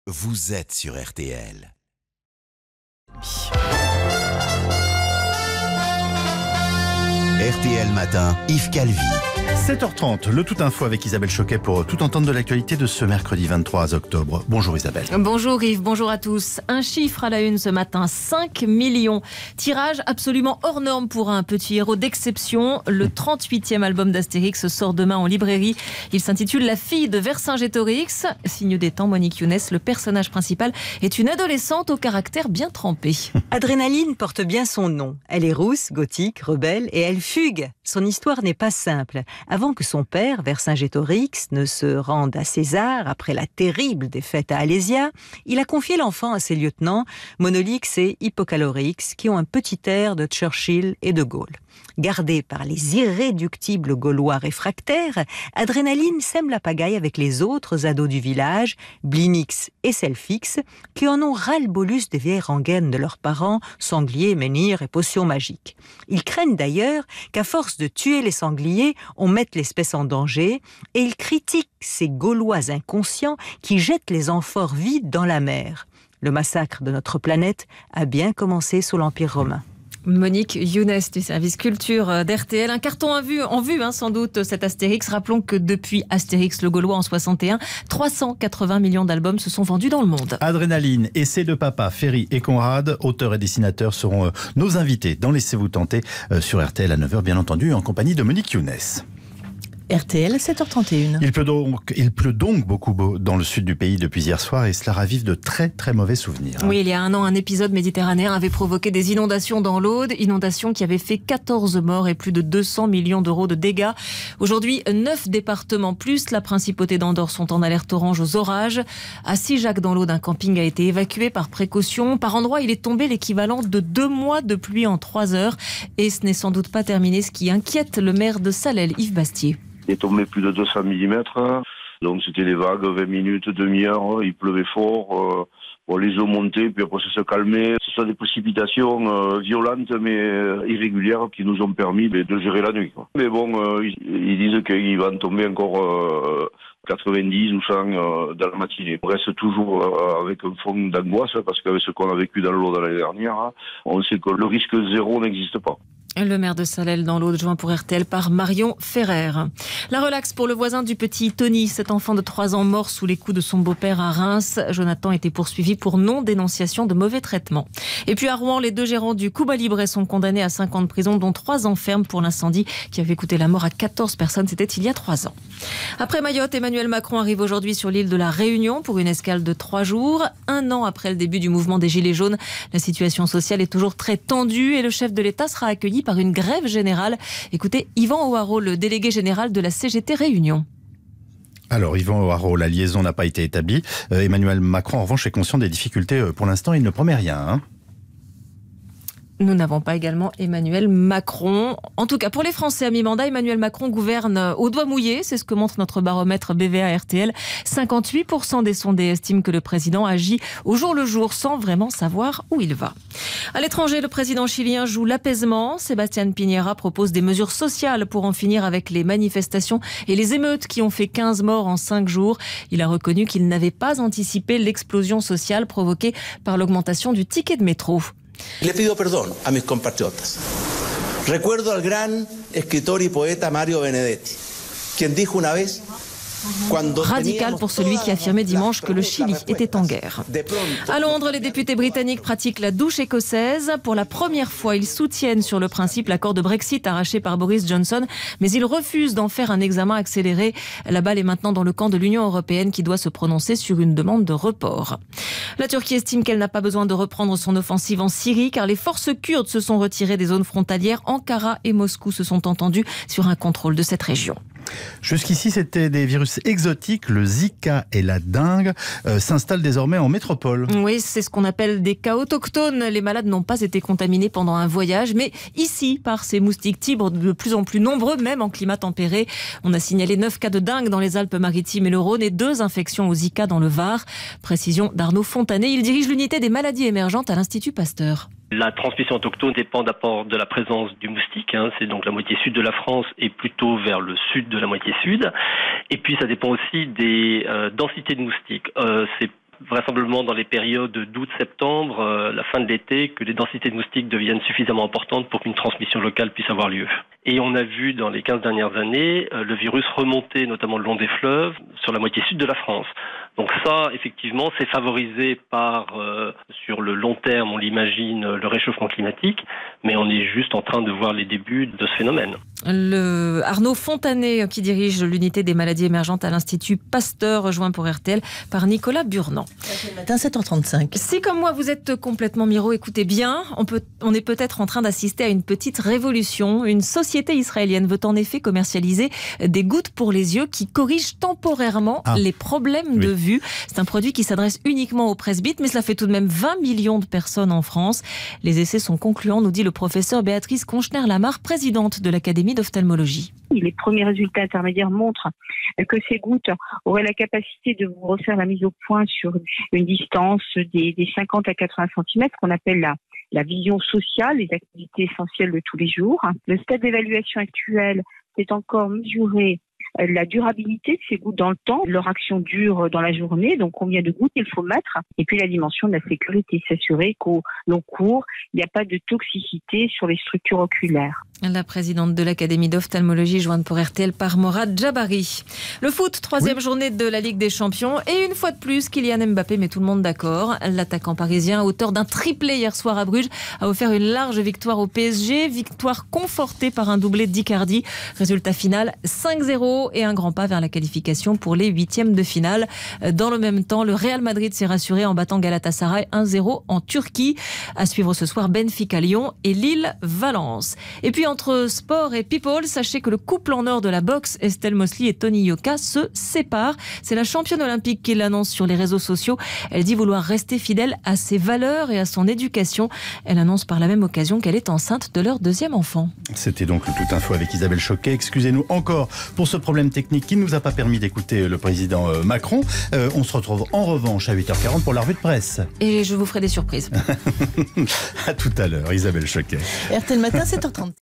Vous êtes sur RTL. RTL Matin, Yves Calvi. 7h30, le Tout Info avec Isabelle Choquet pour tout entendre de l'actualité de ce mercredi 23 octobre. Bonjour Isabelle. Bonjour Yves, bonjour à tous. Un chiffre à la une ce matin, 5 millions. Tirage absolument hors norme pour un petit héros d'exception. Le 38e album d'Astérix sort demain en librairie. Il s'intitule La fille de Vercingétorix. Signe des temps, Monique Younes, le personnage principal, est une adolescente au caractère bien trempé. Adrénaline porte bien son nom. Elle est rousse, gothique, rebelle et elle fugue. Son histoire n'est pas simple. Avant que son père, Vercingétorix, ne se rende à César après la terrible défaite à Alésia, il a confié l'enfant à ses lieutenants, Monolix et Hippocalorix, qui ont un petit air de Churchill et de Gaulle. Gardé par les irréductibles Gaulois réfractaires, Adrénaline sème la pagaille avec les autres ados du village, Blinix et Selfix, qui en ont ras-le-bolus des vieilles rengaines de leurs parents, sangliers, menhirs et potions magiques. Ils craignent d'ailleurs qu'à force de tuer les sangliers, on mette l'espèce en danger, et ils critiquent ces Gaulois inconscients qui jettent les amphores vides dans la mer. Le massacre de notre planète a bien commencé sous l'Empire romain. Monique Younes du service culture d'RTL. Un carton en vue, sans doute, cet Astérix. Rappelons que depuis Astérix le Gaulois en 61, 380 millions d'albums se sont vendus dans le monde. Adrénaline et ses deux papas, Ferry et Conrad, auteurs et dessinateurs, seront nos invités dans Laissez-vous tenter sur RTL à 9h, bien entendu, en compagnie de Monique Younes. RTL, 7h31. Il pleut donc beaucoup dans le sud du pays depuis hier soir et cela ravive de très très mauvais souvenirs. Oui, il y a un an, un épisode méditerranéen avait provoqué des inondations dans l'Aude, inondations qui avaient fait 14 morts et plus de 200 millions d'euros de dégâts. Aujourd'hui, 9 départements plus la principauté d'Andorre sont en alerte orange aux orages. À Sigeac dans l'Aude, un camping a été évacué par précaution. Par endroits, il est tombé l'équivalent de 2 mois de pluie en 3 heures. Et ce n'est sans doute pas terminé, ce qui inquiète le maire de Salelles, Yves Bastier. Il est tombé plus de 200 mm, donc c'était des vagues, 20 minutes, demi-heure, il pleuvait fort, les eaux montaient, puis après ça se calmait. Ce sont des précipitations violentes mais irrégulières qui nous ont permis de gérer la nuit. Mais bon, ils disent qu'il va en tomber encore 90 ou 100 dans la matinée. On reste toujours avec un fond d'angoisse, parce qu'avec ce qu'on a vécu dans l'eau l'année dernière, on sait que le risque zéro n'existe pas. Le maire de Salelles dans l'Aude, joint pour RTL par Marion Ferrer. La relaxe pour le voisin du petit Tony, cet enfant de 3 ans mort sous les coups de son beau-père à Reims. Jonathan était poursuivi pour non-dénonciation de mauvais traitements. Et puis à Rouen, les 2 gérants du Cuba Libre sont condamnés à 5 ans de prison, dont 3 ans ferme pour l'incendie qui avait coûté la mort à 14 personnes. C'était il y a 3 ans. Après Mayotte, Emmanuel Macron arrive aujourd'hui sur l'île de la Réunion pour une escale de 3 jours. 1 an après le début du mouvement des Gilets jaunes, la situation sociale est toujours très tendue et le chef de l'État sera accueilli par une grève générale. Écoutez Yvan Ouareau, le délégué général de la CGT Réunion. Alors Yvan Ouareau, la liaison n'a pas été établie. Emmanuel Macron en revanche est conscient des difficultés. Pour l'instant, il ne promet rien. Nous n'avons pas également Emmanuel Macron. En tout cas, pour les Français à mi-mandat, Emmanuel Macron gouverne au doigt mouillé. C'est ce que montre notre baromètre BVA RTL. 58% des sondés estiment que le président agit au jour le jour sans vraiment savoir où il va. À l'étranger, le président chilien joue l'apaisement. Sébastien Piñera propose des mesures sociales pour en finir avec les manifestations et les émeutes qui ont fait 15 morts en 5 jours. Il a reconnu qu'il n'avait pas anticipé l'explosion sociale provoquée par l'augmentation du ticket de métro. Le pido perdón a mis compatriotas. Recuerdo al gran escritor y poeta Mario Benedetti, quien dijo una vez... Radical pour celui qui affirmait dimanche que le Chili était en guerre. À Londres, les députés britanniques pratiquent la douche écossaise. Pour la première fois, ils soutiennent sur le principe l'accord de Brexit arraché par Boris Johnson, mais ils refusent d'en faire un examen accéléré. La balle est maintenant dans le camp de l'Union européenne qui doit se prononcer sur une demande de report. La Turquie estime qu'elle n'a pas besoin de reprendre son offensive en Syrie car les forces kurdes se sont retirées des zones frontalières. Ankara et Moscou se sont entendus sur un contrôle de cette région. Jusqu'ici, c'était des virus exotiques. Le Zika et la dengue s'installent désormais en métropole. Oui, c'est ce qu'on appelle des cas autochtones. Les malades n'ont pas été contaminés pendant un voyage, mais ici, par ces moustiques tigres de plus en plus nombreux, même en climat tempéré. On a signalé 9 cas de dengue dans les Alpes-Maritimes et le Rhône et 2 infections au Zika dans le Var. Précision d'Arnaud Fontanet. Il dirige l'unité des maladies émergentes à l'Institut Pasteur. La transmission autochtone dépend d'abord de la présence du moustique. C'est donc la moitié sud de la France et plutôt vers le sud de la moitié sud. Et puis ça dépend aussi des densités de moustiques. C'est vraisemblablement dans les périodes d'août-septembre, la fin de l'été, que les densités de moustiques deviennent suffisamment importantes pour qu'une transmission locale puisse avoir lieu. Et on a vu dans les 15 dernières années le virus remonter notamment le long des fleuves sur la moitié sud de la France. Donc ça, effectivement, c'est favorisé par, sur le long terme, on l'imagine, le réchauffement climatique, mais on est juste en train de voir les débuts de ce phénomène. Arnaud Fontanet, qui dirige l'unité des maladies émergentes à l'Institut Pasteur, rejoint pour RTL par Nicolas Burnand. Le matin, 7h35. Si comme moi vous êtes complètement miro, écoutez bien, on est peut-être en train d'assister à une petite révolution. Une société israélienne veut en effet commercialiser des gouttes pour les yeux qui corrigent temporairement les problèmes de vue. C'est un produit qui s'adresse uniquement aux presbytes, mais cela fait tout de même 20 millions de personnes en France. Les essais sont concluants, nous dit le professeur Béatrice Conchner-Lamar, présidente de l'Académie d'ophtalmologie. Les premiers résultats intermédiaires montrent que ces gouttes auraient la capacité de vous refaire la mise au point sur une distance des 50 à 80 cm, qu'on appelle la vision sociale, les activités essentielles de tous les jours. Le stade d'évaluation actuel, c'est encore mesurer la durabilité de ces gouttes dans le temps. Leur action dure dans la journée, donc combien de gouttes il faut mettre. Et puis la dimension de la sécurité, s'assurer qu'au long cours, il n'y a pas de toxicité sur les structures oculaires. La présidente de l'Académie d'ophtalmologie, jointe pour RTL par Morad Jabari. Le foot, troisième journée de la Ligue des Champions. Et une fois de plus, Kylian Mbappé met tout le monde d'accord. L'attaquant parisien, auteur d'un triplé hier soir à Bruges, a offert une large victoire au PSG. Victoire confortée par un doublé d'Icardi. Résultat final, 5-0 et un grand pas vers la qualification pour les huitièmes de finale. Dans le même temps, le Real Madrid s'est rassuré en battant Galatasaray 1-0 en Turquie. À suivre ce soir, Benfica-Lyon et Lille-Valence. Et puis, entre sport et people, sachez que le couple en or de la boxe, Estelle Mosley et Tony Yoka, se séparent. C'est la championne olympique qui l'annonce sur les réseaux sociaux. Elle dit vouloir rester fidèle à ses valeurs et à son éducation. Elle annonce par la même occasion qu'elle est enceinte de leur deuxième enfant. C'était donc le Tout Info avec Isabelle Choquet. Excusez-nous encore pour ce problème technique qui ne nous a pas permis d'écouter le président Macron. On se retrouve en revanche à 8h40 pour la revue de presse. Et je vous ferai des surprises. À tout à l'heure, Isabelle Choquet. RTL Matin, 7h30.